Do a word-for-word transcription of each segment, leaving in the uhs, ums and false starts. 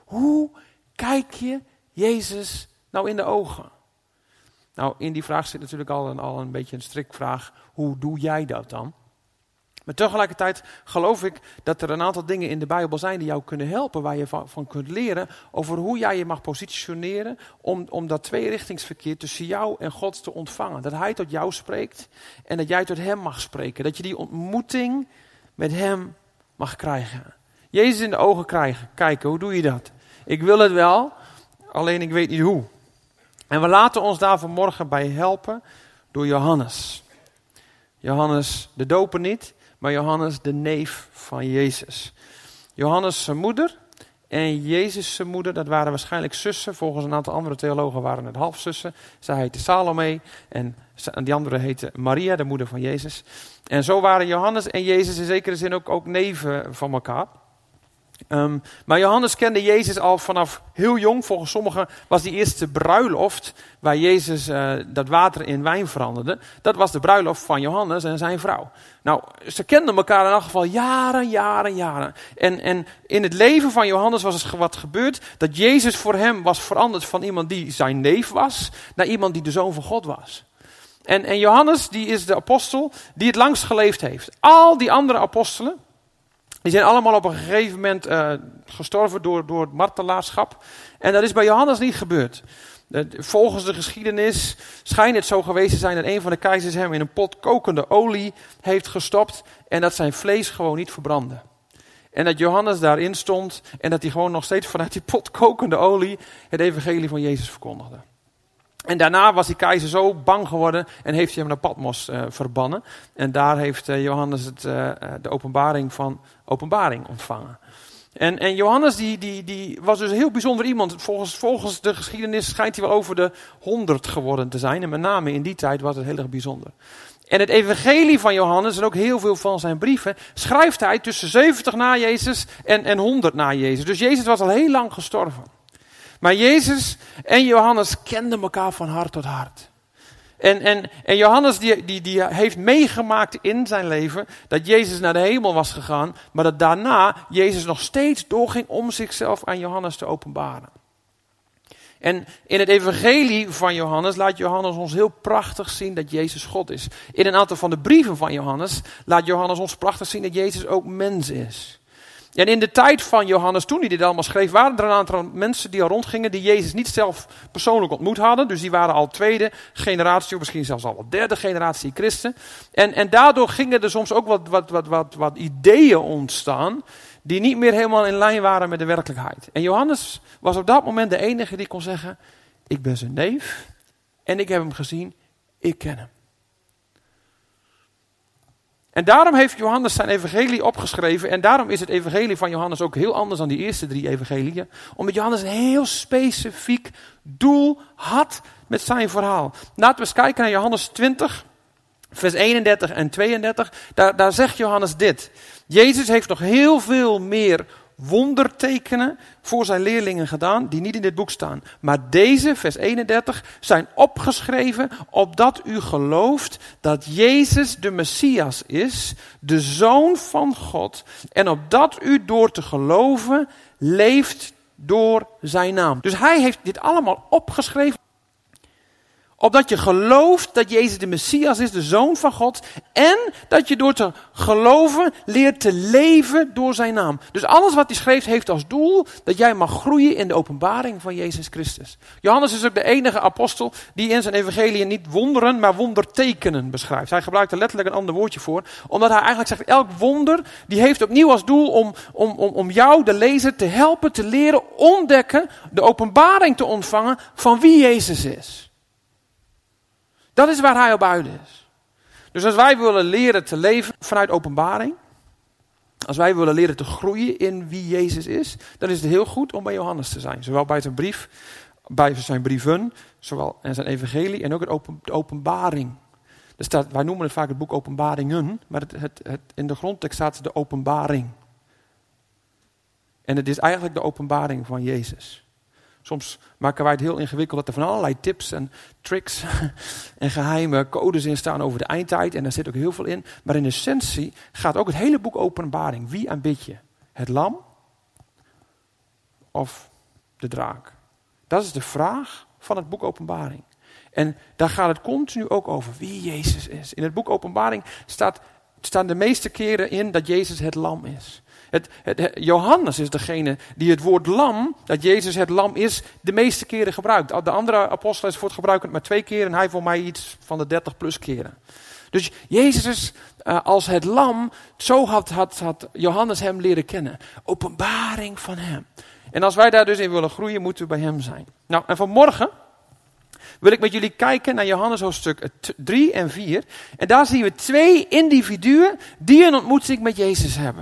Hoe kijk je Jezus nou in de ogen? Nou, in die vraag zit natuurlijk al een, al een beetje een strikvraag. Hoe doe jij dat dan? Maar tegelijkertijd geloof ik dat er een aantal dingen in de Bijbel zijn die jou kunnen helpen. Waar je van, van kunt leren over hoe jij je mag positioneren. Om, om dat tweerichtingsverkeer tussen jou en God te ontvangen. Dat hij tot jou spreekt en dat jij tot hem mag spreken. Dat je die ontmoeting met hem mag krijgen. Jezus in de ogen krijgen. Kijken, hoe doe je dat? Ik wil het wel, alleen ik weet niet hoe. En we laten ons daar vanmorgen bij helpen door Johannes. Johannes de doper niet, maar Johannes de neef van Jezus. Johannes zijn moeder en Jezus zijn moeder, dat waren waarschijnlijk zussen. Volgens een aantal andere theologen waren het halfzussen. Zij heette Salome en die andere heette Maria, de moeder van Jezus. En zo waren Johannes en Jezus in zekere zin ook, ook neven van elkaar. Um, maar Johannes kende Jezus al vanaf heel jong. Volgens sommigen was die eerste bruiloft waar Jezus uh, dat water in wijn veranderde. Dat was de bruiloft van Johannes en zijn vrouw. Nou, ze kenden elkaar in elk geval jaren, jaren, jaren. En, en in het leven van Johannes was er wat gebeurd. Dat Jezus voor hem was veranderd van iemand die zijn neef was naar iemand die de zoon van God was. En, en Johannes, die is de apostel die het langst geleefd heeft. Al die andere apostelen, die zijn allemaal op een gegeven moment uh, gestorven door, door het martelaarschap. En dat is bij Johannes niet gebeurd. Uh, volgens de geschiedenis schijnt het zo geweest te zijn dat een van de keizers hem in een pot kokende olie heeft gestopt. En dat zijn vlees gewoon niet verbrandde. En dat Johannes daarin stond en dat hij gewoon nog steeds vanuit die pot kokende olie het evangelie van Jezus verkondigde. En daarna was die keizer zo bang geworden en heeft hij hem naar Patmos uh, verbannen. En daar heeft uh, Johannes het, uh, de openbaring van openbaring ontvangen. En, en Johannes die, die, die was dus een heel bijzonder iemand. Volgens, volgens de geschiedenis schijnt hij wel over de honderd geworden te zijn. En met name in die tijd was het heel erg bijzonder. En het evangelie van Johannes en ook heel veel van zijn brieven schrijft hij tussen zeventig na Jezus en, en honderd na Jezus. Dus Jezus was al heel lang gestorven. Maar Jezus en Johannes kenden elkaar van hart tot hart. En, en, en Johannes die, die, die heeft meegemaakt in zijn leven dat Jezus naar de hemel was gegaan. Maar dat daarna Jezus nog steeds doorging om zichzelf aan Johannes te openbaren. En in het evangelie van Johannes laat Johannes ons heel prachtig zien dat Jezus God is. In een aantal van de brieven van Johannes laat Johannes ons prachtig zien dat Jezus ook mens is. En in de tijd van Johannes, toen hij dit allemaal schreef, waren er een aantal mensen die al rondgingen die Jezus niet zelf persoonlijk ontmoet hadden. Dus die waren al tweede generatie, of misschien zelfs al wel derde generatie christen. En, en daardoor gingen er soms ook wat, wat, wat, wat, wat ideeën ontstaan die niet meer helemaal in lijn waren met de werkelijkheid. En Johannes was op dat moment de enige die kon zeggen, ik ben zijn neef en ik heb hem gezien, ik ken hem. En daarom heeft Johannes zijn evangelie opgeschreven. En daarom is het evangelie van Johannes ook heel anders dan die eerste drie evangeliën. Omdat Johannes een heel specifiek doel had met zijn verhaal. Laten we eens kijken naar Johannes twintig, vers eenendertig en tweeëndertig. Daar, daar zegt Johannes dit. Jezus heeft nog heel veel meer wondertekenen voor zijn leerlingen gedaan, die niet in dit boek staan. Maar deze, vers eenendertig, zijn opgeschreven opdat u gelooft dat Jezus de Messias is, de Zoon van God, en opdat u door te geloven leeft door zijn naam. Dus hij heeft dit allemaal opgeschreven, opdat je gelooft dat Jezus de Messias is, de Zoon van God. En dat je door te geloven leert te leven door zijn naam. Dus alles wat hij schreef heeft als doel dat jij mag groeien in de openbaring van Jezus Christus. Johannes is ook de enige apostel die in zijn evangelie niet wonderen, maar wondertekenen beschrijft. Hij gebruikt er letterlijk een ander woordje voor. Omdat hij eigenlijk zegt, elk wonder die heeft opnieuw als doel om, om, om, om jou, de lezer, te helpen, te leren ontdekken, de openbaring te ontvangen van wie Jezus is. Dat is waar hij op uit is. Dus als wij willen leren te leven vanuit openbaring, als wij willen leren te groeien in wie Jezus is, dan is het heel goed om bij Johannes te zijn. Zowel bij zijn brief, bij zijn brieven, zowel en zijn evangelie en ook het open, de openbaring. Er staat, wij noemen het vaak het boek Openbaringen, maar het, het, het, in de grondtekst staat de openbaring. En het is eigenlijk de openbaring van Jezus. Soms maken wij het heel ingewikkeld dat er van allerlei tips en tricks en geheime codes in staan over de eindtijd. En daar zit ook heel veel in. Maar in essentie gaat ook het hele boek Openbaring. Wie aanbid je? Het lam of de draak? Dat is de vraag van het boek Openbaring. En daar gaat het continu ook over wie Jezus is. In het boek Openbaring staat, staan de meeste keren in dat Jezus het lam is. Het, het, het, Johannes is degene die het woord lam, dat Jezus het lam is, de meeste keren gebruikt. De andere apostelen is voor het gebruiken maar twee keer en hij voor mij iets van de dertig plus keren. Dus Jezus uh, als het lam, zo had, had, had Johannes hem leren kennen. Openbaring van hem. En als wij daar dus in willen groeien, moeten we bij hem zijn. Nou, en vanmorgen wil ik met jullie kijken naar Johannes hoofdstuk drie en vier. En daar zien we twee individuen die een ontmoeting met Jezus hebben.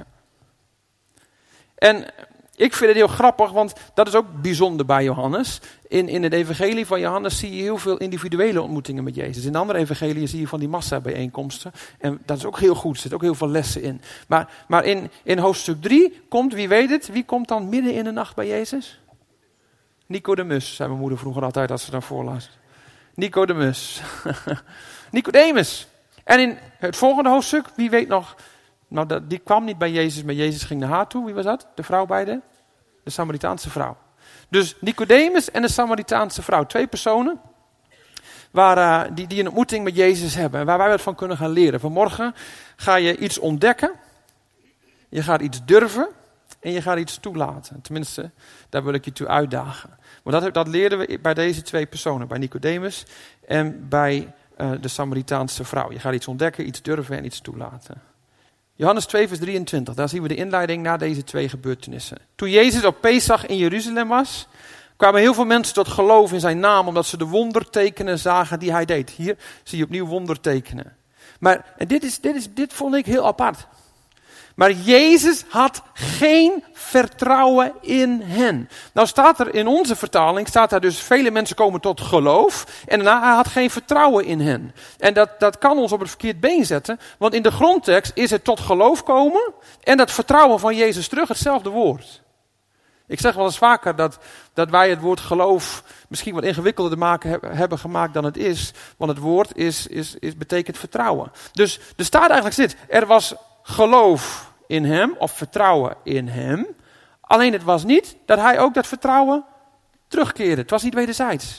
En ik vind het heel grappig, want dat is ook bijzonder bij Johannes. In, in het evangelie van Johannes zie je heel veel individuele ontmoetingen met Jezus. In andere evangeliën zie je van die massa-bijeenkomsten. En dat is ook heel goed, er zitten ook heel veel lessen in. Maar, maar in, in hoofdstuk drie komt, wie weet het, wie komt dan midden in de nacht bij Jezus? Nicodemus, zei mijn moeder vroeger altijd als ze dan voorlas. Nicodemus. Nicodemus. En in het volgende hoofdstuk, wie weet nog, nou dat, die kwam niet bij Jezus, maar Jezus ging naar haar toe. Wie was dat? De vrouw bij de? De Samaritaanse vrouw. Dus Nicodemus en de Samaritaanse vrouw. Twee personen waar, uh, die, die een ontmoeting met Jezus hebben. En waar wij wat van kunnen gaan leren. Vanmorgen ga je iets ontdekken. Je gaat iets durven. En je gaat iets toelaten. Tenminste, daar wil ik je toe uitdagen. Maar dat, dat leerden we bij deze twee personen. Bij Nicodemus en bij uh, de Samaritaanse vrouw. Je gaat iets ontdekken, iets durven en iets toelaten. Johannes twee vers drieëntwintig. Daar zien we de inleiding na deze twee gebeurtenissen. Toen Jezus op Pesach in Jeruzalem was, kwamen heel veel mensen tot geloof in zijn naam, omdat ze de wondertekenen zagen die hij deed. Hier zie je opnieuw wondertekenen. Maar en dit, is, dit, is, dit vond ik heel apart. Maar Jezus had geen vertrouwen in hen. Nou staat er in onze vertaling, staat daar dus vele mensen komen tot geloof. En daarna hij had geen vertrouwen in hen. En dat, dat kan ons op het verkeerd been zetten. Want in de grondtekst is het tot geloof komen en dat vertrouwen van Jezus terug hetzelfde woord. Ik zeg wel eens vaker dat, dat wij het woord geloof misschien wat ingewikkelder te maken hebben, hebben gemaakt dan het is. Want het woord is, is, is, betekent vertrouwen. Dus er staat eigenlijk dit, er was geloof in hem, of vertrouwen in hem. Alleen het was niet dat hij ook dat vertrouwen terugkeerde. Het was niet wederzijds.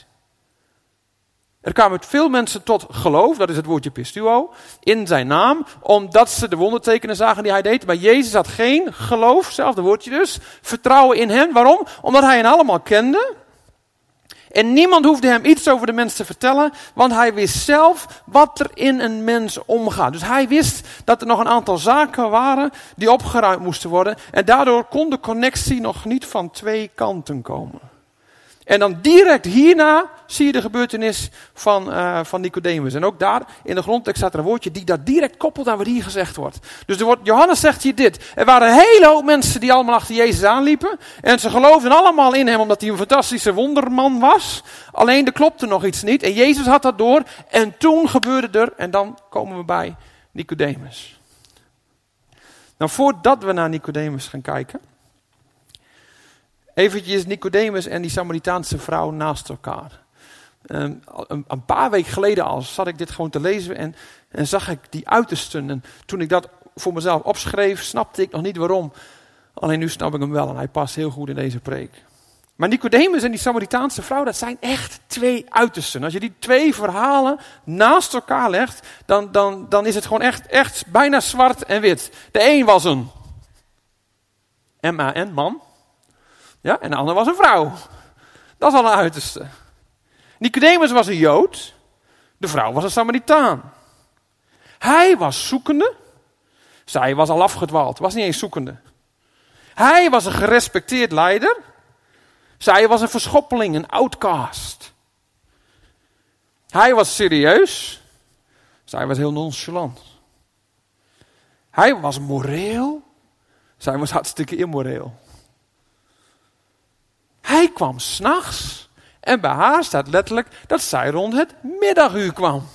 Er kwamen veel mensen tot geloof, dat is het woordje pistuo, in zijn naam, omdat ze de wondertekenen zagen die hij deed. Maar Jezus had geen geloof, hetzelfde woordje dus, vertrouwen in hem. Waarom? Omdat hij hen allemaal kende. En niemand hoefde hem iets over de mens te vertellen, want hij wist zelf wat er in een mens omgaat. Dus hij wist dat er nog een aantal zaken waren die opgeruimd moesten worden. En daardoor kon de connectie nog niet van twee kanten komen. En dan direct hierna zie je de gebeurtenis van, uh, van Nicodemus. En ook daar in de grondtekst staat er een woordje die dat direct koppelt aan wat hier gezegd wordt. Dus er wordt, Johannes zegt hier dit. Er waren een hele hoop mensen die allemaal achter Jezus aanliepen. En ze geloofden allemaal in hem omdat hij een fantastische wonderman was. Alleen er klopte nog iets niet. En Jezus had dat door. En toen gebeurde er, en dan komen we bij Nicodemus. Nou, voordat we naar Nicodemus gaan kijken, eventjes Nicodemus en die Samaritaanse vrouw naast elkaar. Um, een, een paar weken geleden al zat ik dit gewoon te lezen en, en zag ik die uitersten. En toen ik dat voor mezelf opschreef, snapte ik nog niet waarom. Alleen nu snap ik hem wel en hij past heel goed in deze preek. Maar Nicodemus en die Samaritaanse vrouw, dat zijn echt twee uitersten. Als je die twee verhalen naast elkaar legt, dan, dan, dan is het gewoon echt, echt bijna zwart en wit. De een was een M A N, man. Ja, en de ander was een vrouw. Dat is al een uiterste. Nicodemus was een Jood. De vrouw was een Samaritaan. Hij was zoekende. Zij was al afgedwaald. Was niet eens zoekende. Hij was een gerespecteerd leider. Zij was een verschoppeling, een outcast. Hij was serieus. Zij was heel nonchalant. Hij was moreel. Zij was hartstikke immoreel. Hij kwam 's nachts en bij haar staat letterlijk dat zij rond het middaguur kwam.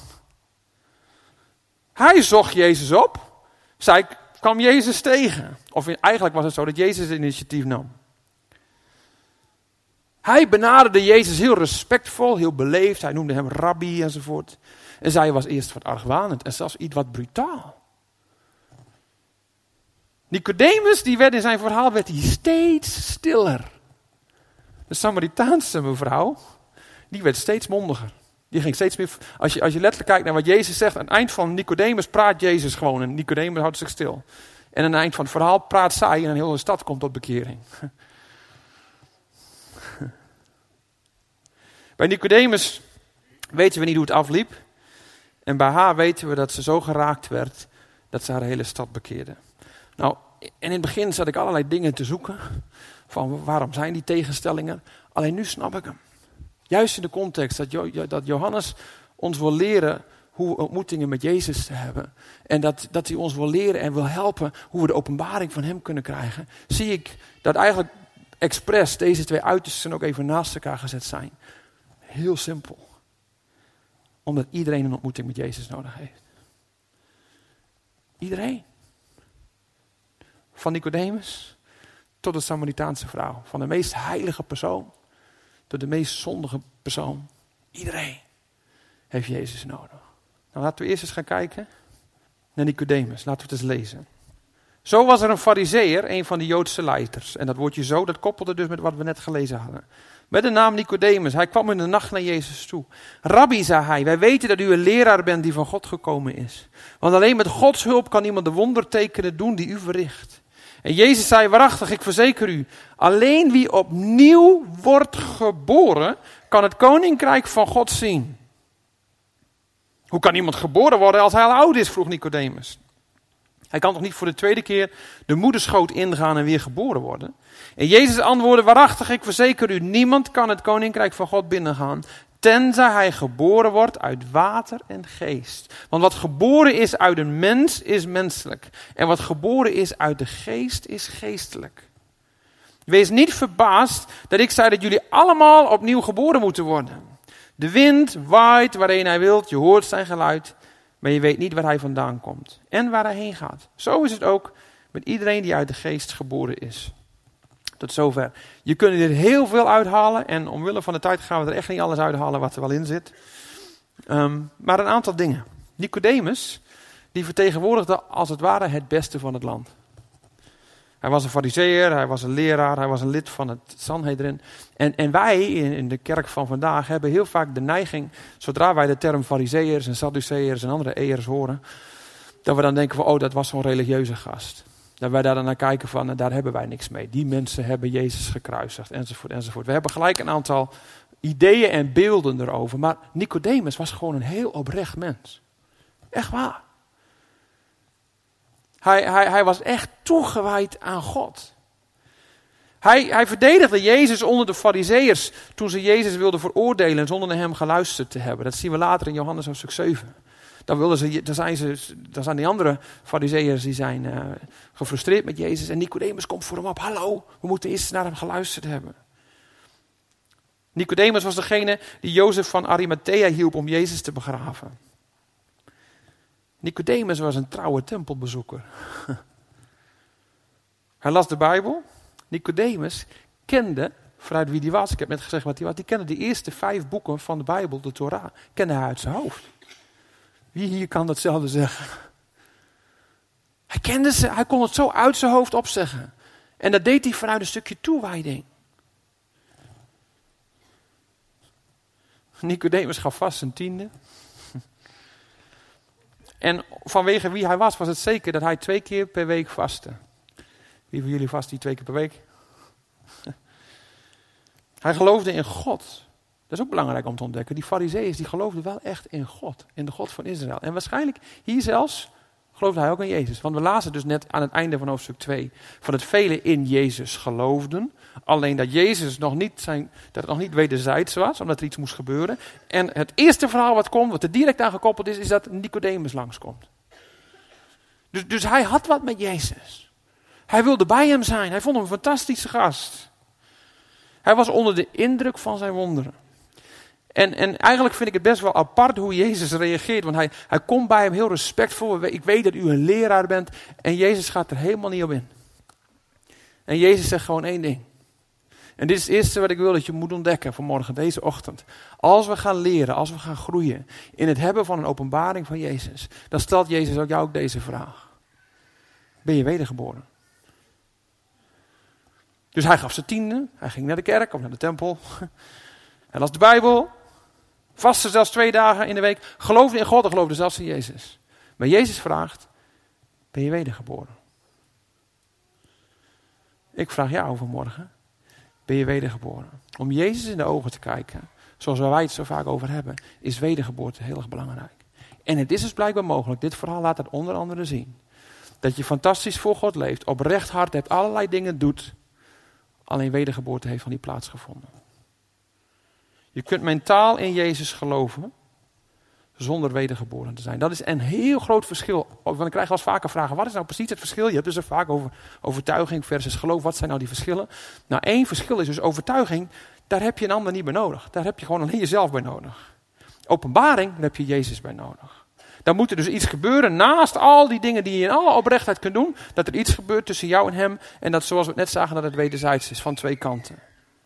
Hij zocht Jezus op, zij kwam Jezus tegen. Of eigenlijk was het zo dat Jezus het initiatief nam. Hij benaderde Jezus heel respectvol, heel beleefd. Hij noemde hem rabbi enzovoort. En zij was eerst wat argwanend en zelfs iets wat brutaal. Nicodemus, die werd in zijn verhaal werd hij steeds stiller. De Samaritaanse mevrouw, die werd steeds mondiger. Die ging steeds meer, als je, als je letterlijk kijkt naar wat Jezus zegt, aan het eind van Nicodemus praat Jezus gewoon en Nicodemus houdt zich stil. En aan het eind van het verhaal praat zij en een hele stad komt tot bekering. Bij Nicodemus weten we niet hoe het afliep. En bij haar weten we dat ze zo geraakt werd dat ze haar hele stad bekeerde. Nou, en in het begin zat ik allerlei dingen te zoeken. Van waarom zijn die tegenstellingen? Alleen nu snap ik hem. Juist in de context dat, jo- dat Johannes ons wil leren hoe we ontmoetingen met Jezus te hebben. En dat, dat hij ons wil leren en wil helpen hoe we de openbaring van hem kunnen krijgen. Zie ik dat eigenlijk expres deze twee uitersten ook even naast elkaar gezet zijn. Heel simpel. Omdat iedereen een ontmoeting met Jezus nodig heeft. Iedereen. Van Nicodemus tot de Samaritaanse vrouw. Van de meest heilige persoon tot de meest zondige persoon. Iedereen heeft Jezus nodig. Nou, laten we eerst eens gaan kijken naar Nicodemus. Laten we het eens lezen. Zo was er een farizeeër, een van de Joodse leiders. En dat woordje zo, dat koppelde dus met wat we net gelezen hadden. Met de naam Nicodemus. Hij kwam in de nacht naar Jezus toe. Rabbi, zei hij, wij weten dat u een leraar bent die van God gekomen is. Want alleen met Gods hulp kan iemand de wondertekenen doen die u verricht. En Jezus zei, waarachtig, ik verzeker u, alleen wie opnieuw wordt geboren, kan het koninkrijk van God zien. Hoe kan iemand geboren worden als hij al oud is, vroeg Nicodemus. Hij kan toch niet voor de tweede keer de moederschoot ingaan en weer geboren worden? En Jezus antwoordde, waarachtig, ik verzeker u, niemand kan het koninkrijk van God binnengaan, tenzij hij geboren wordt uit water en geest. Want wat geboren is uit een mens, is menselijk. En wat geboren is uit de geest, is geestelijk. Wees niet verbaasd dat ik zei dat jullie allemaal opnieuw geboren moeten worden. De wind waait waarheen hij wilt, je hoort zijn geluid, maar je weet niet waar hij vandaan komt en waar hij heen gaat. Zo is het ook met iedereen die uit de geest geboren is. Tot zover. Je kunt er heel veel uithalen en omwille van de tijd gaan we er echt niet alles uithalen wat er wel in zit. Um, maar een aantal dingen. Nicodemus, die vertegenwoordigde als het ware het beste van het land. Hij was een farizeeër, hij was een leraar, hij was een lid van het Sanhedrin. En, en wij in, in de kerk van vandaag hebben heel vaak de neiging, zodra wij de term farizeeërs en sadduceërs en andere eërs horen, dat we dan denken van, oh, dat was zo'n religieuze gast. Dat wij daar dan naar kijken van, daar hebben wij niks mee. Die mensen hebben Jezus gekruisigd, enzovoort, enzovoort. We hebben gelijk een aantal ideeën en beelden erover. Maar Nicodemus was gewoon een heel oprecht mens. Echt waar. Hij, hij, hij was echt toegewijd aan God. Hij, hij verdedigde Jezus onder de farizeeërs toen ze Jezus wilden veroordelen zonder naar hem geluisterd te hebben. Dat zien we later in Johannes hoofdstuk zeven. Dan, wilden ze, dan, zijn ze, dan zijn die andere farizeeërs die zijn uh, gefrustreerd met Jezus. En Nicodemus komt voor hem op. Hallo, we moeten eerst naar hem geluisterd hebben. Nicodemus was degene die Jozef van Arimathea hielp om Jezus te begraven. Nicodemus was een trouwe tempelbezoeker. Hij las de Bijbel. Nicodemus kende, vanuit wie die was, ik heb net gezegd wat hij was, die kende de eerste vijf boeken van de Bijbel, de Torah, kende hij uit zijn hoofd. Wie hier kan datzelfde zeggen? Hij kende ze, hij kon het zo uit zijn hoofd opzeggen. En dat deed hij vanuit een stukje toewijding. Nicodemus gaf vast zijn tiende. En vanwege wie hij was, was het zeker dat hij twee keer per week vastte. Wie van jullie vast die twee keer per week? Hij geloofde in God. Dat is ook belangrijk om te ontdekken. Die farizeeërs die geloofden wel echt in God. In de God van Israël. En waarschijnlijk hier zelfs geloofde hij ook in Jezus. Want we lazen dus net aan het einde van hoofdstuk twee. Van het velen in Jezus geloofden. Alleen dat Jezus nog niet, zijn, dat het nog niet wederzijds was. Omdat er iets moest gebeuren. En het eerste verhaal wat komt, wat er direct aan gekoppeld is. Is dat Nicodemus langskomt. Dus, dus hij had wat met Jezus. Hij wilde bij hem zijn. Hij vond hem een fantastische gast. Hij was onder de indruk van zijn wonderen. En, en eigenlijk vind ik het best wel apart hoe Jezus reageert. Want hij, hij komt bij hem heel respectvol. Ik weet dat u een leraar bent. En Jezus gaat er helemaal niet op in. En Jezus zegt gewoon één ding. En dit is het eerste wat ik wil dat je moet ontdekken vanmorgen, deze ochtend. Als we gaan leren, als we gaan groeien in het hebben van een openbaring van Jezus. Dan stelt Jezus ook jou ook deze vraag. Ben je wedergeboren? Dus hij gaf zijn tiende, hij ging naar de kerk of naar de tempel. Hij las de Bijbel, vastte zelfs twee dagen in de week, geloofde in God en geloofde zelfs in Jezus. Maar Jezus vraagt, ben je wedergeboren? Ik vraag jou vanmorgen, ben je wedergeboren? Om Jezus in de ogen te kijken, zoals wij het zo vaak over hebben, is wedergeboorte heel erg belangrijk. En het is dus blijkbaar mogelijk, dit verhaal laat het onder andere zien, dat je fantastisch voor God leeft, oprecht hart hebt, allerlei dingen doet, alleen wedergeboorte heeft van die plaatsgevonden. Je kunt mentaal in Jezus geloven, zonder wedergeboren te zijn. Dat is een heel groot verschil. Want ik krijg wel eens vaker vragen, wat is nou precies het verschil? Je hebt dus er vaak over overtuiging versus geloof. Wat zijn nou die verschillen? Nou, één verschil is dus overtuiging, daar heb je een ander niet bij nodig. Daar heb je gewoon alleen jezelf bij nodig. Openbaring, daar heb je Jezus bij nodig. Dan moet er dus iets gebeuren naast al die dingen die je in alle oprechtheid kunt doen. Dat er iets gebeurt tussen jou en hem. En dat, zoals we het net zagen, dat het wederzijds is, van twee kanten.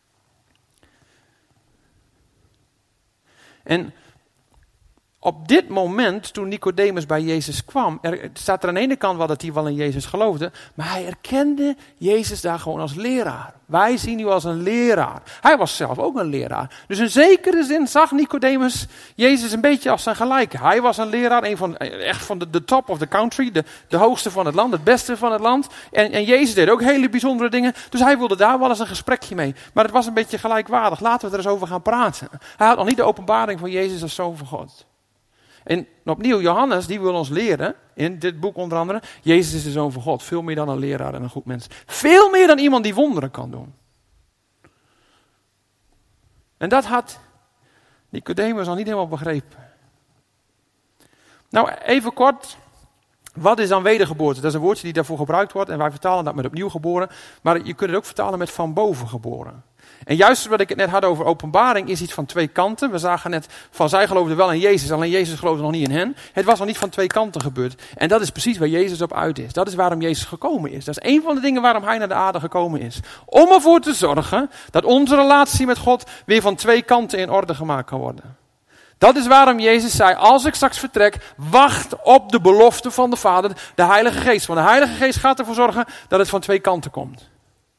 En op dit moment, toen Nicodemus bij Jezus kwam, er staat er aan de ene kant wel dat hij wel in Jezus geloofde, maar hij erkende Jezus daar gewoon als leraar. Wij zien u als een leraar. Hij was zelf ook een leraar. Dus in zekere zin zag Nicodemus Jezus een beetje als zijn gelijke. Hij was een leraar, een van, echt van de, de top of the country, de, de hoogste van het land, het beste van het land. En, en Jezus deed ook hele bijzondere dingen, dus hij wilde daar wel eens een gesprekje mee. Maar het was een beetje gelijkwaardig. Laten we er eens over gaan praten. Hij had nog niet de openbaring van Jezus als Zoon van God. En opnieuw, Johannes, die wil ons leren, in dit boek onder andere, Jezus is de Zoon van God. Veel meer dan een leraar en een goed mens. Veel meer dan iemand die wonderen kan doen. En dat had Nicodemus al niet helemaal begrepen. Nou, even kort, wat is dan wedergeboorte? Dat is een woordje die daarvoor gebruikt wordt en wij vertalen dat met opnieuw geboren. Maar je kunt het ook vertalen met van boven geboren. En juist wat ik het net had over openbaring is iets van twee kanten. We zagen net van zij geloofden wel in Jezus, alleen Jezus geloofde nog niet in hen. Het was nog niet van twee kanten gebeurd. En dat is precies waar Jezus op uit is. Dat is waarom Jezus gekomen is. Dat is een van de dingen waarom hij naar de aarde gekomen is. Om ervoor te zorgen dat onze relatie met God weer van twee kanten in orde gemaakt kan worden. Dat is waarom Jezus zei, als ik straks vertrek, wacht op de belofte van de Vader, de Heilige Geest. Want de Heilige Geest gaat ervoor zorgen dat het van twee kanten komt.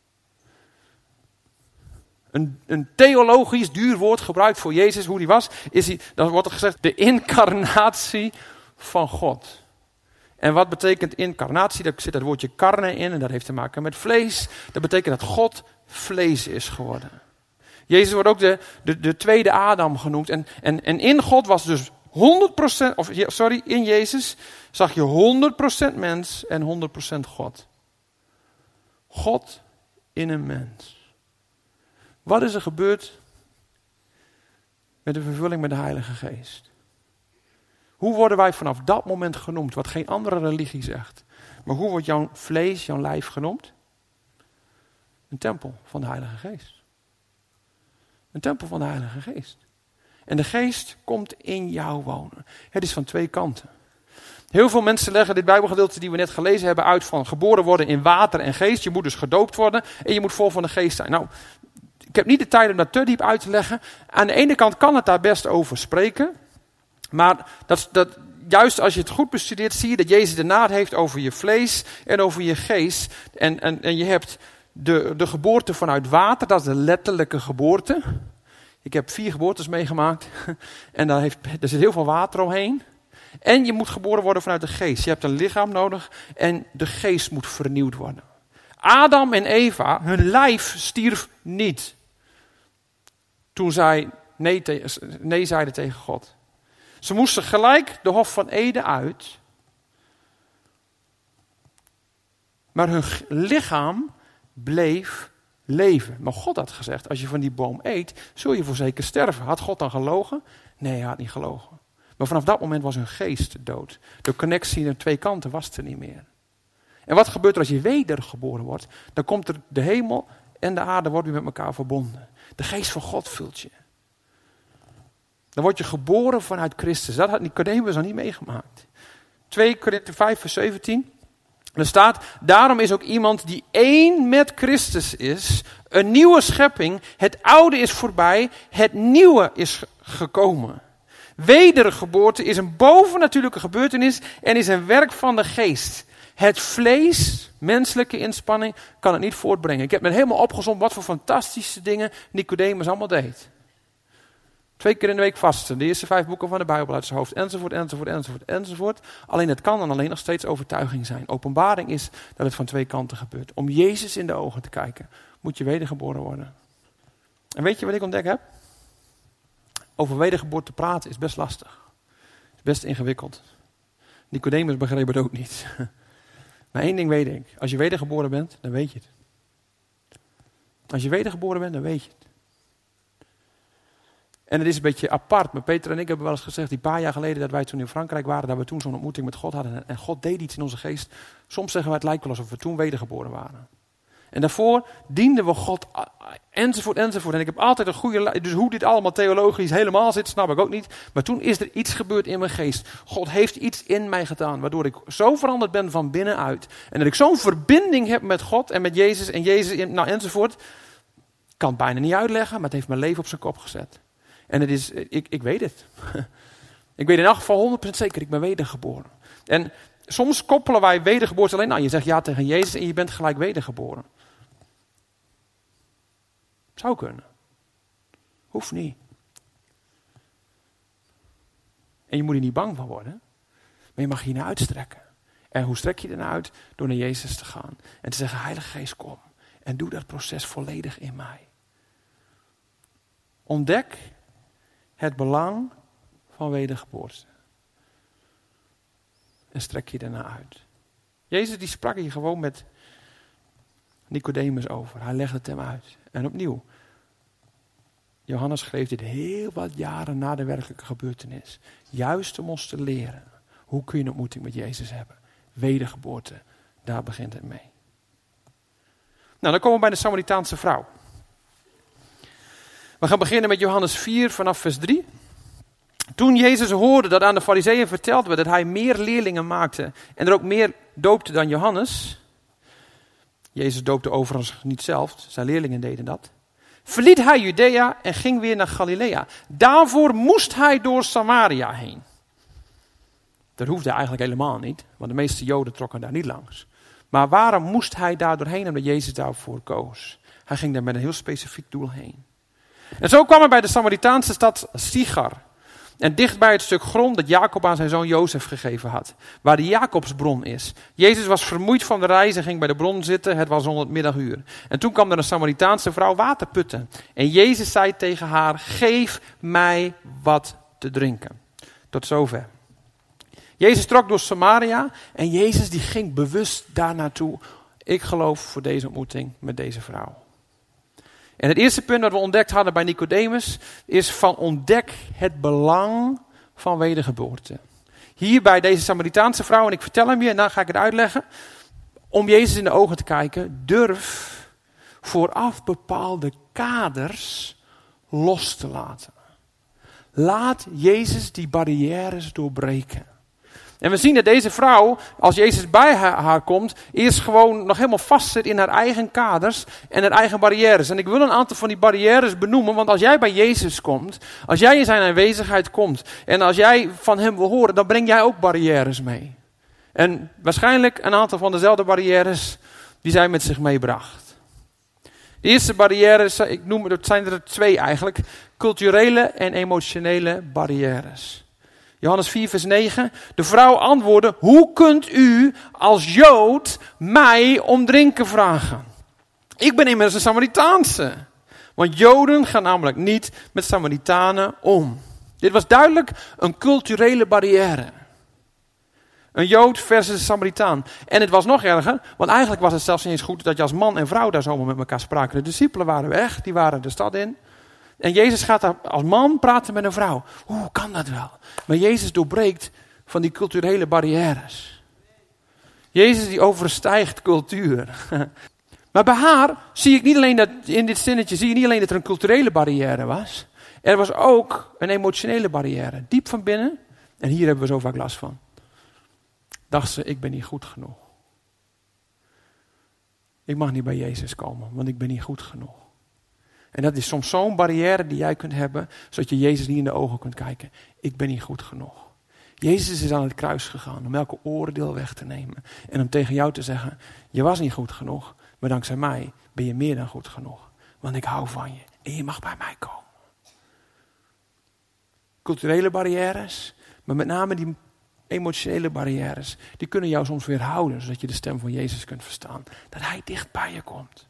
Een, een theologisch duur woord gebruikt voor Jezus, hoe die was, is hij, dan wordt er gezegd, de incarnatie van God. En wat betekent incarnatie? Daar zit het woordje carne in en dat heeft te maken met vlees. Dat betekent dat God vlees is geworden. Jezus wordt ook de, de, de tweede Adam genoemd. En, en, en in God was dus honderd procent, of sorry, in Jezus zag je honderd procent mens en honderd procent God. God in een mens. Wat is er gebeurd met de vervulling met de Heilige Geest? Hoe worden wij vanaf dat moment genoemd, wat geen andere religie zegt? Maar hoe wordt jouw vlees, jouw lijf genoemd? Een tempel van de Heilige Geest. Een tempel van de Heilige Geest. En de Geest komt in jou wonen. Het is van twee kanten. Heel veel mensen leggen dit Bijbelgedeelte die we net gelezen hebben uit van geboren worden in water en geest. Je moet dus gedoopt worden en je moet vol van de Geest zijn. Nou, ik heb niet de tijd om dat te diep uit te leggen. Aan de ene kant kan het daar best over spreken. Maar dat, dat, juist als je het goed bestudeert, zie je dat Jezus de naad heeft over je vlees en over je geest. En, en, en je hebt de, de geboorte vanuit water, dat is de letterlijke geboorte. Ik heb vier geboortes meegemaakt. En daar, heeft, er zit heel veel water omheen. En je moet geboren worden vanuit de geest. Je hebt een lichaam nodig en de geest moet vernieuwd worden. Adam en Eva, hun lijf stierf niet. Toen zij nee, te, nee zeiden tegen God. Ze moesten gelijk de Hof van Eden uit. Maar hun lichaam bleef leven. Maar God had gezegd, als je van die boom eet, zul je voorzeker sterven. Had God dan gelogen? Nee, hij had niet gelogen. Maar vanaf dat moment was hun geest dood. De connectie aan twee kanten was er niet meer. En wat gebeurt er als je wedergeboren wordt? Dan komt er de hemel en de aarde wordt weer met elkaar verbonden. De geest van God vult je. Dan word je geboren vanuit Christus. Dat had Nicodemus nog niet meegemaakt. twee Korinthe vijf vers zeventien. Er staat, daarom is ook iemand die één met Christus is, een nieuwe schepping. Het oude is voorbij, het nieuwe is gekomen. Wedergeboorte is een bovennatuurlijke gebeurtenis en is een werk van de geest. Het vlees, menselijke inspanning, kan het niet voortbrengen. Ik heb me helemaal opgezomd wat voor fantastische dingen Nicodemus allemaal deed. Twee keer in de week vasten, de eerste vijf boeken van de Bijbel uit zijn hoofd, enzovoort, enzovoort, enzovoort, enzovoort. Alleen het kan dan alleen nog steeds overtuiging zijn. Openbaring is dat het van twee kanten gebeurt. Om Jezus in de ogen te kijken, moet je wedergeboren worden. En weet je wat ik ontdekt heb? Over wedergeboorte praten is best lastig. Is best ingewikkeld. Nicodemus begreep het ook niet. Maar één ding weet ik. Als je wedergeboren bent, dan weet je het. Als je wedergeboren bent, dan weet je het. En het is een beetje apart. Maar Peter en ik hebben wel eens gezegd, die paar jaar geleden dat wij toen in Frankrijk waren, dat we toen zo'n ontmoeting met God hadden. En God deed iets in onze geest. Soms zeggen we het lijkt wel alsof we toen wedergeboren waren. En daarvoor dienden we God enzovoort enzovoort. En ik heb altijd een goede... Dus hoe dit allemaal theologisch helemaal zit, snap ik ook niet. Maar toen is er iets gebeurd in mijn geest. God heeft iets in mij gedaan, waardoor ik zo veranderd ben van binnenuit. En dat ik zo'n verbinding heb met God en met Jezus en Jezus in, nou, enzovoort. Ik kan het bijna niet uitleggen, maar het heeft mijn leven op zijn kop gezet. En het is... Ik, ik weet het. Ik weet in elk geval honderd procent zeker, ik ben wedergeboren. En soms koppelen wij wedergeboorte alleen aan. Je zegt ja tegen Jezus en je bent gelijk wedergeboren. Zou kunnen. Hoeft niet. En je moet er niet bang van worden. Maar je mag je naar uitstrekken. En hoe strek je ernaar uit? Door naar Jezus te gaan. En te zeggen, Heilige Geest, kom. En doe dat proces volledig in mij. Ontdek het belang van wedergeboorte. En strek je ernaar uit. Jezus die sprak hier gewoon met Nicodemus over. Hij legde het hem uit. En opnieuw. Johannes schreef dit heel wat jaren na de werkelijke gebeurtenis. Juist om ons te leren. Hoe kun je een ontmoeting met Jezus hebben? Wedergeboorte. Daar begint het mee. Nou, dan komen we bij de Samaritaanse vrouw. We gaan beginnen met Johannes vier vanaf vers drie. Toen Jezus hoorde dat aan de Farizeeën verteld werd dat hij meer leerlingen maakte en er ook meer doopte dan Johannes. Jezus doopte overigens niet zelf, zijn leerlingen deden dat. Verliet hij Judea en ging weer naar Galilea. Daarvoor moest hij door Samaria heen. Dat hoefde eigenlijk helemaal niet, want de meeste Joden trokken daar niet langs. Maar waarom moest hij daar doorheen? Omdat Jezus daarvoor koos. Hij ging daar met een heel specifiek doel heen. En zo kwam hij bij de Samaritaanse stad Sichar. En dichtbij het stuk grond dat Jacob aan zijn zoon Jozef gegeven had. Waar de Jacobsbron is. Jezus was vermoeid van de reis en ging bij de bron zitten. Het was rond het middaguur. En toen kwam er een Samaritaanse vrouw water putten. En Jezus zei tegen haar, geef mij wat te drinken. Tot zover. Jezus trok door Samaria. En Jezus die ging bewust daar naartoe. Ik geloof voor deze ontmoeting met deze vrouw. En het eerste punt dat we ontdekt hadden bij Nicodemus is van ontdek het belang van wedergeboorte. Hier bij deze Samaritaanse vrouw, en ik vertel hem je en dan ga ik het uitleggen. Om Jezus in de ogen te kijken, durf vooraf bepaalde kaders los te laten. Laat Jezus die barrières doorbreken. En we zien dat deze vrouw, als Jezus bij haar, haar komt, eerst gewoon nog helemaal vastzit in haar eigen kaders en haar eigen barrières. En ik wil een aantal van die barrières benoemen, want als jij bij Jezus komt, als jij in zijn aanwezigheid komt en als jij van hem wil horen, dan breng jij ook barrières mee. En waarschijnlijk een aantal van dezelfde barrières die zij met zich meebracht. De eerste barrières, ik noem het, zijn er twee eigenlijk, culturele en emotionele barrières. Johannes vier vers negen. De vrouw antwoordde, hoe kunt u als Jood mij om drinken vragen? Ik ben immers een Samaritaanse. Want Joden gaan namelijk niet met Samaritanen om. Dit was duidelijk een culturele barrière. Een Jood versus een Samaritaan. En het was nog erger, want eigenlijk was het zelfs niet eens goed dat je als man en vrouw daar zomaar met elkaar spraken. De discipelen waren weg, die waren de stad in. En Jezus gaat daar als man praten met een vrouw. Hoe kan dat wel? Maar Jezus doorbreekt van die culturele barrières. Jezus die overstijgt cultuur. Maar bij haar zie ik niet alleen dat, in dit zinnetje zie je niet alleen dat er een culturele barrière was. Er was ook een emotionele barrière. Diep van binnen. En hier hebben we zo vaak last van. Dacht ze, ik ben niet goed genoeg. Ik mag niet bij Jezus komen, want ik ben niet goed genoeg. En dat is soms zo'n barrière die jij kunt hebben, zodat je Jezus niet in de ogen kunt kijken. Ik ben niet goed genoeg. Jezus is aan het kruis gegaan om elke oordeel weg te nemen. En om tegen jou te zeggen, je was niet goed genoeg, maar dankzij mij ben je meer dan goed genoeg. Want ik hou van je en je mag bij mij komen. Culturele barrières, maar met name die emotionele barrières, die kunnen jou soms weerhouden, zodat je de stem van Jezus kunt verstaan. Dat hij dicht bij je komt.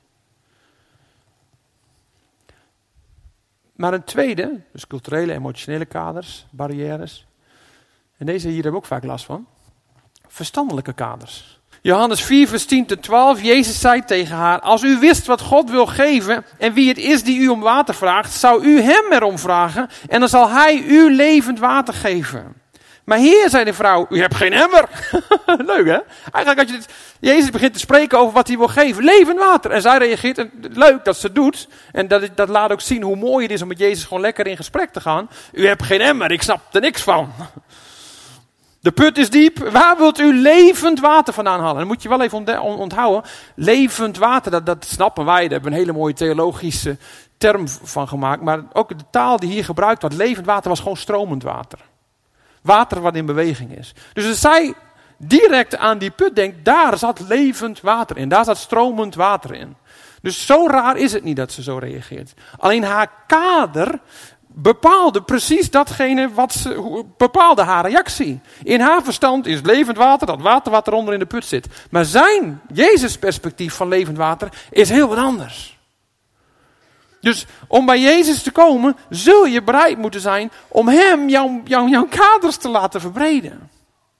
Maar een tweede, dus culturele, emotionele kaders, barrières. En deze hier hebben we ook vaak last van. Verstandelijke kaders. Johannes vier vers tien tot twaalf. Jezus zei tegen haar, als u wist wat God wil geven en wie het is die u om water vraagt, zou u hem erom vragen en dan zal hij u levend water geven. Maar Heer, zei de vrouw, u hebt geen emmer. Leuk hè? Eigenlijk als je dit, Jezus begint te spreken over wat hij wil geven. Levend water. En zij reageert, en leuk dat ze het doet. En dat, dat laat ook zien hoe mooi het is om met Jezus gewoon lekker in gesprek te gaan. U hebt geen emmer, ik snap er niks van. De put is diep. Waar wilt u levend water vandaan halen? Dan moet je wel even onthouden. Levend water, dat, dat snappen wij. Daar hebben we een hele mooie theologische term van gemaakt. Maar ook de taal die hier gebruikt wordt. Levend water was gewoon stromend water. Water wat in beweging is. Dus als zij direct aan die put denkt, daar zat levend water in. Daar zat stromend water in. Dus zo raar is het niet dat ze zo reageert. Alleen haar kader bepaalde precies datgene wat ze, bepaalde haar reactie. In haar verstand is levend water dat water wat eronder in de put zit. Maar zijn, Jezus' perspectief van levend water is heel wat anders. Dus om bij Jezus te komen, zul je bereid moeten zijn om hem jouw, jouw, jouw kaders te laten verbreden.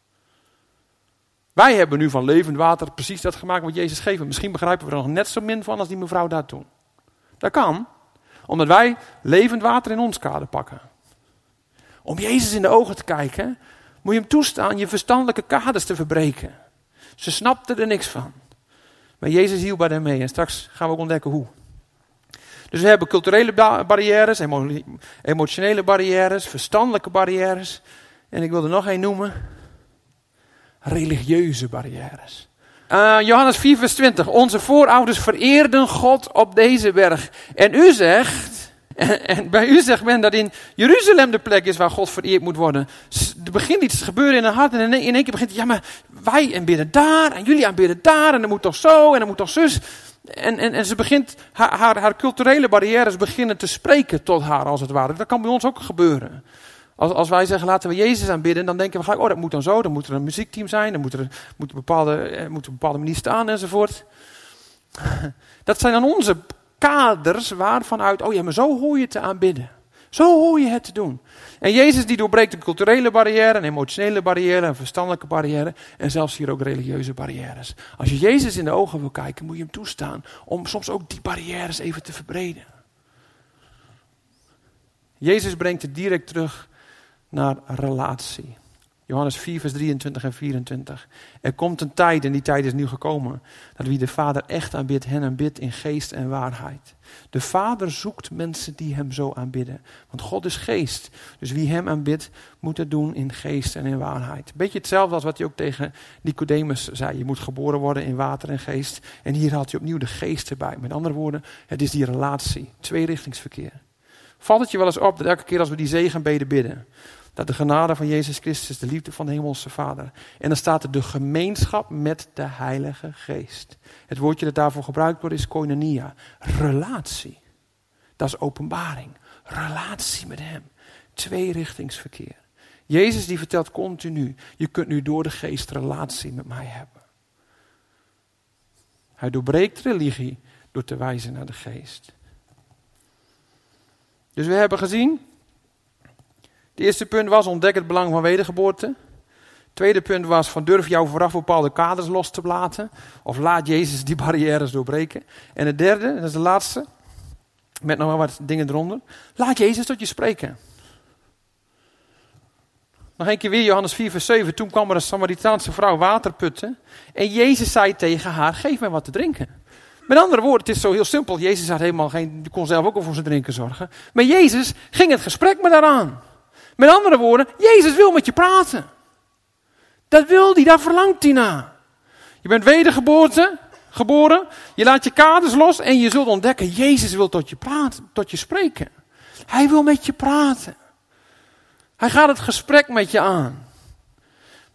Wij hebben nu van levend water precies dat gemaakt wat Jezus geeft. Misschien begrijpen we er nog net zo min van als die mevrouw daar toen. Dat kan, omdat wij levend water in ons kader pakken. Om Jezus in de ogen te kijken, moet je hem toestaan je verstandelijke kaders te verbreken. Ze snapte er niks van. Maar Jezus hielp bij haar mee en straks gaan we ook ontdekken hoe. Dus we hebben culturele barrières, emo- emotionele barrières, verstandelijke barrières. En ik wil er nog één noemen. Religieuze barrières. Uh, Johannes vier vers twintig. Onze voorouders vereerden God op deze berg. En u zegt, en, en bij u zegt men dat in Jeruzalem de plek is waar God vereerd moet worden. Er begint iets te gebeuren in haar hart en in één keer begint het, ja maar wij aanbidden daar en jullie aanbidden daar en dat moet toch zo en dat moet toch zus. En, en, en ze begint, haar, haar, haar culturele barrières beginnen te spreken tot haar als het ware. Dat kan bij ons ook gebeuren. Als, als wij zeggen laten we Jezus aanbidden, dan denken we gelijk, oh dat moet dan zo, dan moet er een muziekteam zijn, dan moet er, moet, een bepaalde, moet een bepaalde manier staan enzovoort. Dat zijn dan onze kaders waarvan uit, oh ja, maar zo hoor je te aanbidden. Zo hoor je het te doen. En Jezus die doorbreekt een culturele barrière, een emotionele barrière, een verstandelijke barrière en zelfs hier ook religieuze barrières. Als je Jezus in de ogen wil kijken, moet je hem toestaan om soms ook die barrières even te verbreden. Jezus brengt het direct terug naar relatie. Johannes vier vers drieëntwintig en vierentwintig. Er komt een tijd, en die tijd is nu gekomen, dat wie de Vader echt aanbidt, hen aanbidt in geest en waarheid. De Vader zoekt mensen die hem zo aanbidden. Want God is geest. Dus wie hem aanbidt, moet het doen in geest en in waarheid. Beetje hetzelfde als wat hij ook tegen Nicodemus zei. Je moet geboren worden in water en geest. En hier haalt hij opnieuw de geest erbij. Met andere woorden, het is die relatie. Tweerichtingsverkeer. Valt het je wel eens op dat elke keer als we die zegenbeden bidden, dat de genade van Jezus Christus, de liefde van de hemelse Vader. En dan staat er de gemeenschap met de Heilige Geest. Het woordje dat daarvoor gebruikt wordt is koinonia. Relatie. Dat is openbaring. Relatie met hem. Tweerichtingsverkeer. Jezus die vertelt continu, je kunt nu door de Geest relatie met mij hebben. Hij doorbreekt religie door te wijzen naar de Geest. Dus we hebben gezien, het eerste punt was ontdek het belang van wedergeboorte. Het tweede punt was van durf jou vooraf bepaalde kaders los te laten. Of laat Jezus die barrières doorbreken. En het derde, dat is de laatste, met nog maar wat dingen eronder. Laat Jezus tot je spreken. Nog een keer weer Johannes vier vers zeven. Toen kwam er een Samaritaanse vrouw water putten. En Jezus zei tegen haar, geef mij wat te drinken. Met andere woorden, het is zo heel simpel. Jezus had helemaal geen, die kon zelf ook al voor zijn drinken zorgen. Maar Jezus ging het gesprek met haar aan. Met andere woorden, Jezus wil met je praten. Dat wil hij, daar verlangt hij naar. Je bent wedergeboren, geboren, je laat je kaders los en je zult ontdekken, Jezus wil tot je praten, tot je spreken. Hij wil met je praten. Hij gaat het gesprek met je aan.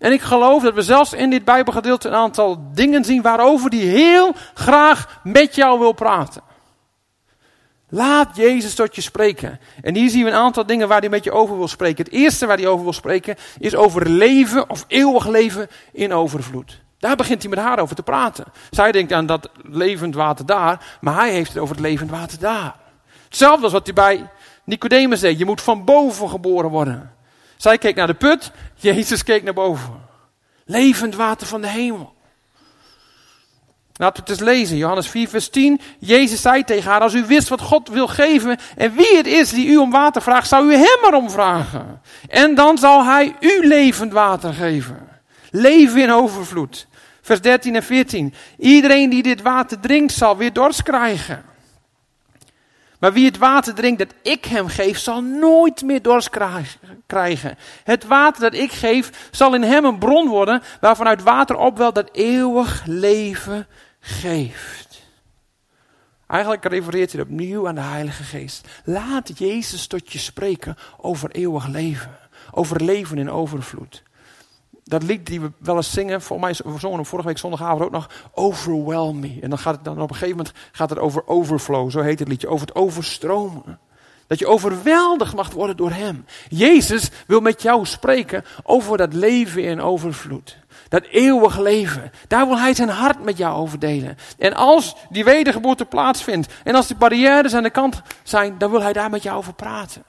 En ik geloof dat we zelfs in dit Bijbelgedeelte een aantal dingen zien waarover hij heel graag met jou wil praten. Laat Jezus tot je spreken. En hier zien we een aantal dingen waar hij met je over wil spreken. Het eerste waar hij over wil spreken is over leven of eeuwig leven in overvloed. Daar begint hij met haar over te praten. Zij denkt aan dat levend water daar, maar hij heeft het over het levend water daar. Hetzelfde als wat hij bij Nicodemus deed. Je moet van boven geboren worden. Zij keek naar de put, Jezus keek naar boven. Levend water van de hemel. Laten we het eens lezen, Johannes vier vers tien. Jezus zei tegen haar, als u wist wat God wil geven en wie het is die u om water vraagt, zou u hem erom vragen. En dan zal hij u levend water geven. Leven in overvloed. Vers dertien en veertien. Iedereen die dit water drinkt zal weer dorst krijgen. Maar wie het water drinkt dat ik hem geef, zal nooit meer dorst krijgen. Het water dat ik geef, zal in hem een bron worden, waarvanuit water opwelt dat eeuwig leven geeft. Eigenlijk refereert hij opnieuw aan de Heilige Geest. Laat Jezus tot je spreken over eeuwig leven. Over leven in overvloed. Dat lied die we wel eens zingen, volgens mij zongen we vorige week zondagavond ook nog, Overwhelm Me. En dan gaat het dan op een gegeven moment gaat het over overflow, zo heet het liedje, over het overstromen. Dat je overweldigd mag worden door hem. Jezus wil met jou spreken over dat leven in overvloed. Dat eeuwig leven. Daar wil hij zijn hart met jou over delen. En als die wedergeboorte plaatsvindt en als die barrières aan de kant zijn, dan wil hij daar met jou over praten.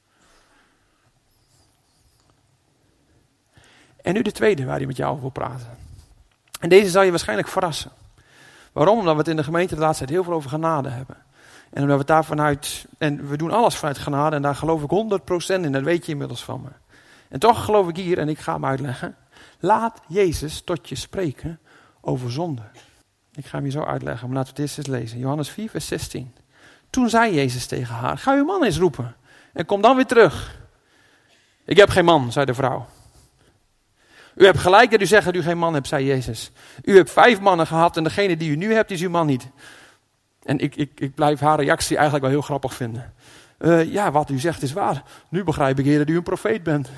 En nu de tweede waar hij met jou over wil praten. En deze zal je waarschijnlijk verrassen. Waarom? Omdat we het in de gemeente de laatste tijd heel veel over genade hebben. En omdat we het daar vanuit, en we doen alles vanuit genade en daar geloof ik honderd procent in, dat weet je inmiddels van me. En toch geloof ik hier, en ik ga hem uitleggen, laat Jezus tot je spreken over zonde. Ik ga hem je zo uitleggen, maar laten we het eerst eens lezen. Johannes vier vers zestien. Toen zei Jezus tegen haar, ga uw man eens roepen en kom dan weer terug. Ik heb geen man, zei de vrouw. U hebt gelijk dat u zegt dat u geen man hebt, zei Jezus. U hebt vijf mannen gehad en degene die u nu hebt is uw man niet. En ik, ik, ik blijf haar reactie eigenlijk wel heel grappig vinden. Uh, ja, wat u zegt is waar. Nu begrijp ik, Heer, dat u een profeet bent.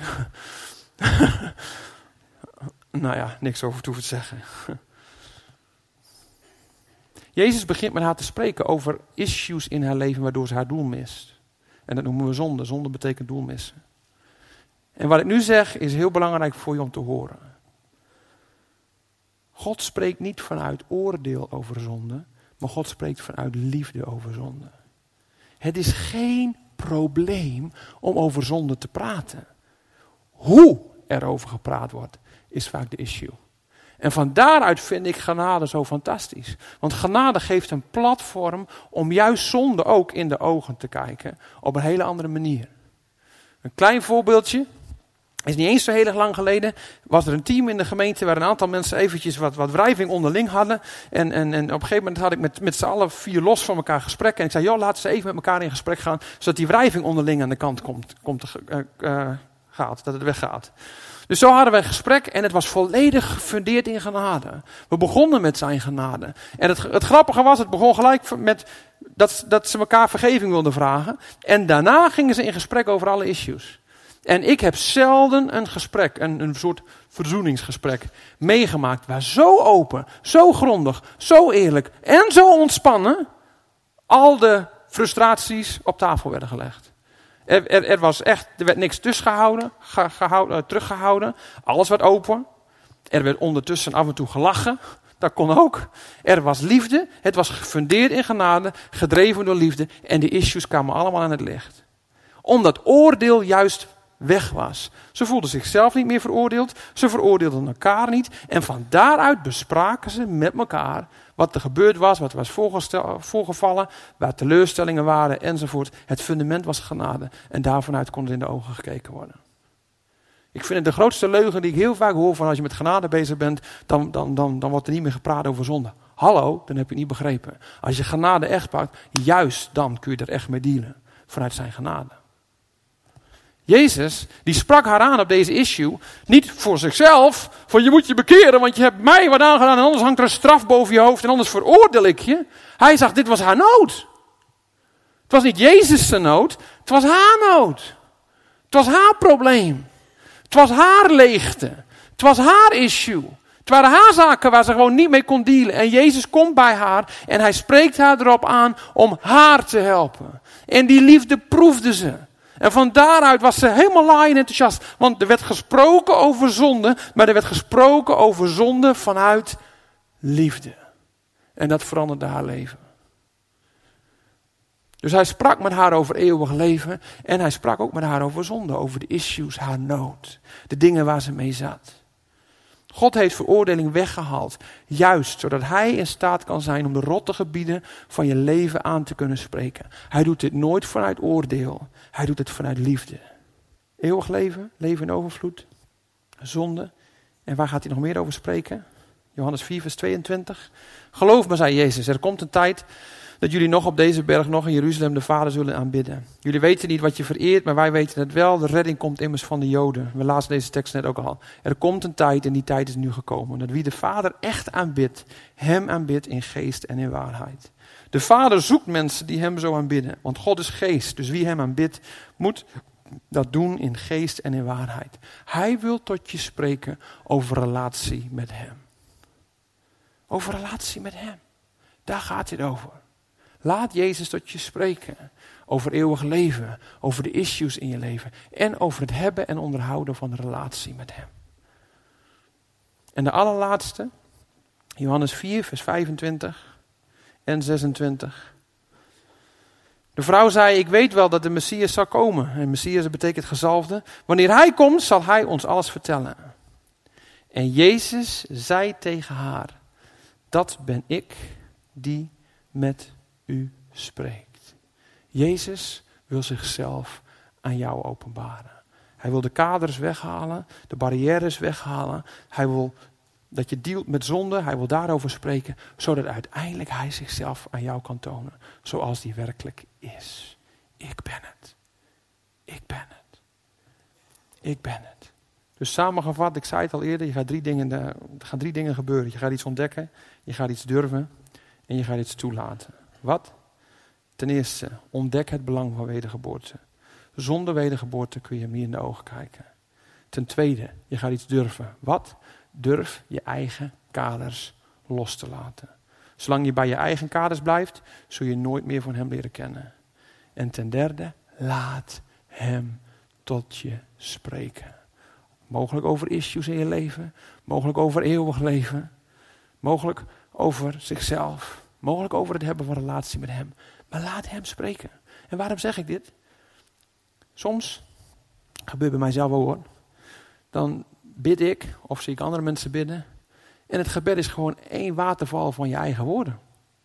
Nou ja, niks over te hoeven te zeggen. Jezus begint met haar te spreken over issues in haar leven waardoor ze haar doel mist. En dat noemen we zonde. Zonde betekent doel missen. En wat ik nu zeg is heel belangrijk voor je om te horen. God spreekt niet vanuit oordeel over zonde, maar God spreekt vanuit liefde over zonde. Het is geen probleem om over zonde te praten. Hoe er over gepraat wordt, is vaak de issue. En van daaruit vind ik genade zo fantastisch. Want genade geeft een platform om juist zonde ook in de ogen te kijken op een hele andere manier. Een klein voorbeeldje. Is niet eens zo heel erg lang geleden, was er een team in de gemeente waar een aantal mensen eventjes wat, wat wrijving onderling hadden. En, en, en op een gegeven moment had ik met, met z'n allen vier los van elkaar gesprekken. En ik zei, joh, laten ze even met elkaar in gesprek gaan, zodat die wrijving onderling aan de kant komt, komt uh, uh, gaat, dat het weggaat. Dus zo hadden we een gesprek en het was volledig gefundeerd in genade. We begonnen met zijn genade. En het, het grappige was, het begon gelijk met dat, dat ze elkaar vergeving wilden vragen. En daarna gingen ze in gesprek over alle issues. En ik heb zelden een gesprek, een, een soort verzoeningsgesprek, meegemaakt waar zo open, zo grondig, zo eerlijk en zo ontspannen al de frustraties op tafel werden gelegd. Er, er, er was echt, er werd niks tussengehouden, ge, gehouden, teruggehouden, alles werd open. Er werd ondertussen af en toe gelachen, dat kon ook. Er was liefde, het was gefundeerd in genade, gedreven door liefde en de issues kwamen allemaal aan het licht. Omdat oordeel juist weg was. Ze voelden zichzelf niet meer veroordeeld. Ze veroordeelden elkaar niet. En van daaruit bespraken ze met elkaar wat er gebeurd was, wat er was voorgevallen, waar teleurstellingen waren enzovoort. Het fundament was genade. En daarvanuit kon er in de ogen gekeken worden. Ik vind het de grootste leugen die ik heel vaak hoor van als je met genade bezig bent, dan, dan, dan, dan wordt er niet meer gepraat over zonde. Hallo, dan heb je het niet begrepen. Als je genade echt pakt, juist dan kun je er echt mee dealen. Vanuit zijn genade. Jezus, die sprak haar aan op deze issue, niet voor zichzelf, van je moet je bekeren, want je hebt mij wat aangedaan en anders hangt er een straf boven je hoofd en anders veroordeel ik je. Hij zag, dit was haar nood. Het was niet Jezus' zijn nood, het was haar nood. Het was haar probleem. Het was haar leegte. Het was haar issue. Het waren haar zaken waar ze gewoon niet mee kon dealen. En Jezus komt bij haar en hij spreekt haar erop aan om haar te helpen. En die liefde proefde ze. En van daaruit was ze helemaal laai en enthousiast. Want er werd gesproken over zonde, maar er werd gesproken over zonde vanuit liefde. En dat veranderde haar leven. Dus hij sprak met haar over eeuwig leven. En hij sprak ook met haar over zonde, over de issues, haar nood. De dingen waar ze mee zat. God heeft veroordeling weggehaald. Juist zodat hij in staat kan zijn om de rotte gebieden van je leven aan te kunnen spreken. Hij doet dit nooit vanuit oordeel. Hij doet het vanuit liefde. Eeuwig leven, leven in overvloed, zonde. En waar gaat hij nog meer over spreken? Johannes vier vers tweeëntwintig. Geloof me, zei Jezus, er komt een tijd dat jullie nog op deze berg, nog in Jeruzalem, de Vader zullen aanbidden. Jullie weten niet wat je vereert, maar wij weten het wel. De redding komt immers van de Joden. We lazen deze tekst net ook al. Er komt een tijd, en die tijd is nu gekomen, dat wie de Vader echt aanbidt, hem aanbidt in geest en in waarheid. De Vader zoekt mensen die hem zo aanbidden, want God is geest. Dus wie hem aanbidt, moet dat doen in geest en in waarheid. Hij wil tot je spreken over relatie met hem. Over relatie met hem. Daar gaat het over. Laat Jezus tot je spreken. Over eeuwig leven. Over de issues in je leven. En over het hebben en onderhouden van de relatie met hem. En de allerlaatste. Johannes vier vers vijfentwintig en zesentwintig. De vrouw zei, ik weet wel dat de Messias zal komen. En Messias betekent gezalfde. Wanneer hij komt zal hij ons alles vertellen. En Jezus zei tegen haar. Dat ben ik die met u spreekt. Jezus wil zichzelf aan jou openbaren. Hij wil de kaders weghalen, de barrières weghalen. Hij wil dat je dealt met zonde, hij wil daarover spreken, zodat uiteindelijk hij zichzelf aan jou kan tonen, zoals die werkelijk is. Ik ben het. Ik ben het. Ik ben het. Dus samengevat, ik zei het al eerder, je gaat drie dingen, er gaan drie dingen gebeuren. Je gaat iets ontdekken, je gaat iets durven en je gaat iets toelaten. Wat? Ten eerste, ontdek het belang van wedergeboorte. Zonder wedergeboorte kun je hem niet in de ogen kijken. Ten tweede, je gaat iets durven. Wat? Durf je eigen kaders los te laten. Zolang je bij je eigen kaders blijft, zul je nooit meer van hem leren kennen. En ten derde, laat hem tot je spreken. Mogelijk over issues in je leven. Mogelijk over eeuwig leven. Mogelijk over zichzelf. Mogelijk over het hebben van een relatie met hem. Maar laat hem spreken. En waarom zeg ik dit? Soms, gebeurt bij mijzelf ook hoor. Dan bid ik, of zie ik andere mensen bidden. En het gebed is gewoon één waterval van je eigen woorden.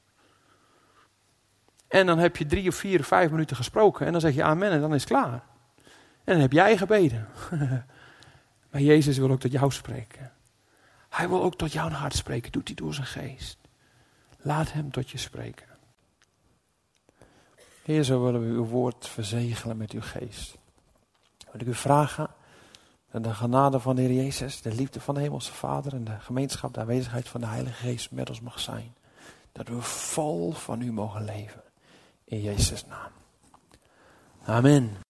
En dan heb je drie of vier of vijf minuten gesproken. En dan zeg je amen en dan is het klaar. En dan heb jij gebeden. Maar Jezus wil ook tot jou spreken. Hij wil ook tot jouw hart spreken. Doet hij door zijn geest. Laat hem tot je spreken. Heer, zo willen we uw woord verzegelen met uw geest. Wil ik u vragen dat de genade van de Heer Jezus, de liefde van de Hemelse Vader en de gemeenschap, de aanwezigheid van de Heilige Geest met ons mag zijn. Dat we vol van u mogen leven. In Jezus' naam. Amen.